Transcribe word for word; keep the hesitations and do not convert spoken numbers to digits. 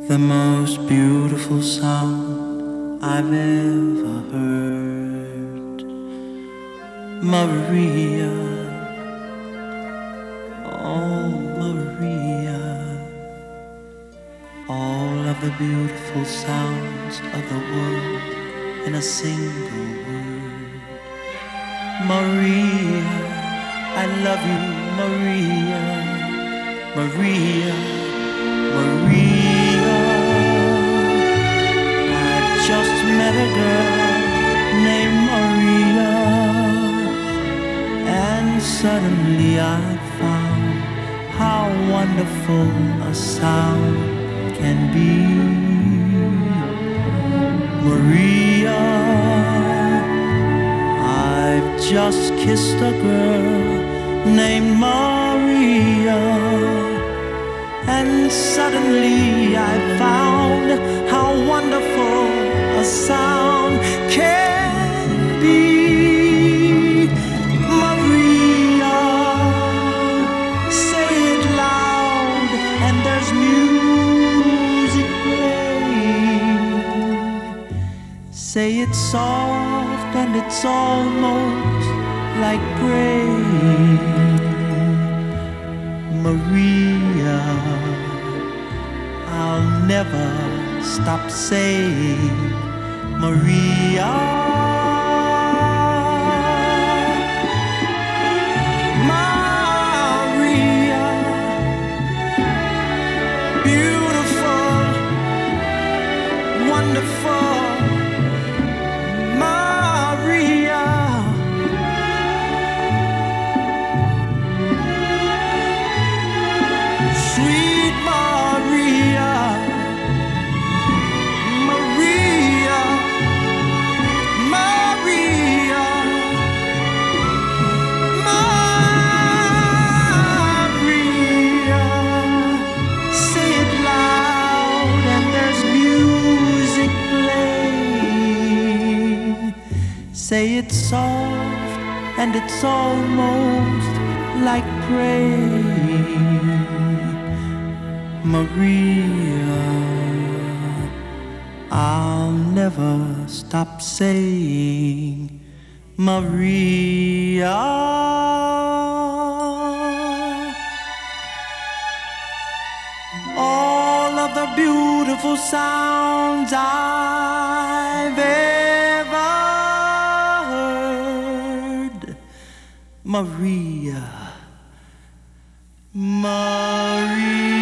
The most beautiful sound I've ever heard. Maria, oh Maria, all of the beautiful sounds of the world in a single word. Maria, I love you, Maria, Maria, Maria. I just met a girl named Maria, and suddenly I found how wonderful a sound can be. Maria, I've just kissed a girl named Maria, and suddenly I found how wonderful a sound can be. Maria, say it loud and there's music playing. Say it soft and it's almost like praying. Maria, I'll never stop saying Maria. Maria, beautiful, wonderful. Maria, sweet Maria, Maria, Maria, Maria. Say it loud and there's music playing. Say it soft and it's almost like praying. Maria, I'll never stop saying Maria. All of the beautiful sounds I've ever heard. Maria, Maria.